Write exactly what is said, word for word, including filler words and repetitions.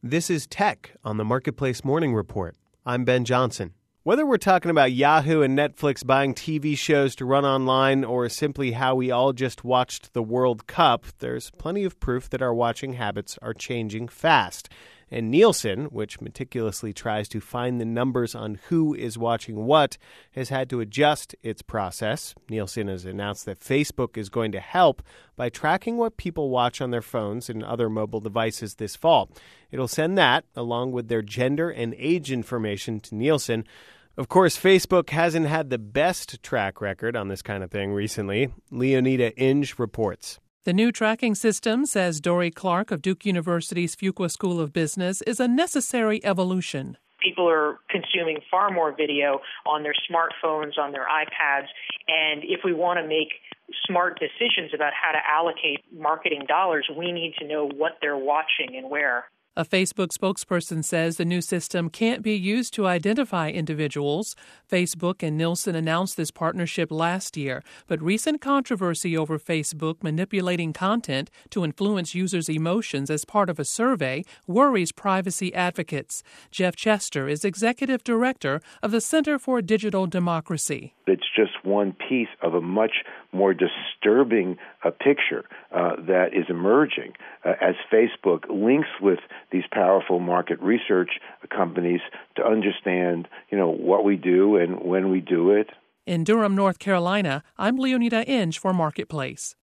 This is Tech on the Marketplace Morning Report. I'm Ben Johnson. Whether we're talking about Yahoo and Netflix buying T V shows to run online or simply how we all just watched the World Cup, there's plenty of proof that our watching habits are changing fast. And Nielsen, which meticulously tries to find the numbers on who is watching what, has had to adjust its process. Nielsen has announced that Facebook is going to help by tracking what people watch on their phones and other mobile devices this fall. It'll send that, along with their gender and age information, to Nielsen. Of course, Facebook hasn't had the best track record on this kind of thing recently. Leonida Inge reports. The new tracking system, says Dory Clark of Duke University's Fuqua School of Business, is a necessary evolution. People are consuming far more video on their smartphones, on their iPads, and if we want to make smart decisions about how to allocate marketing dollars, we need to know what they're watching and where. A Facebook spokesperson says the new system can't be used to identify individuals. Facebook and Nielsen announced this partnership last year, but recent controversy over Facebook manipulating content to influence users' emotions as part of a survey worries privacy advocates. Jeff Chester is executive director of the Center for Digital Democracy. It's just one piece of a much more disturbing uh, picture uh, that is emerging uh, as Facebook links with these powerful market research companies to understand, you know, what we do and when we do it. In Durham, North Carolina, I'm Leonida Inge for Marketplace.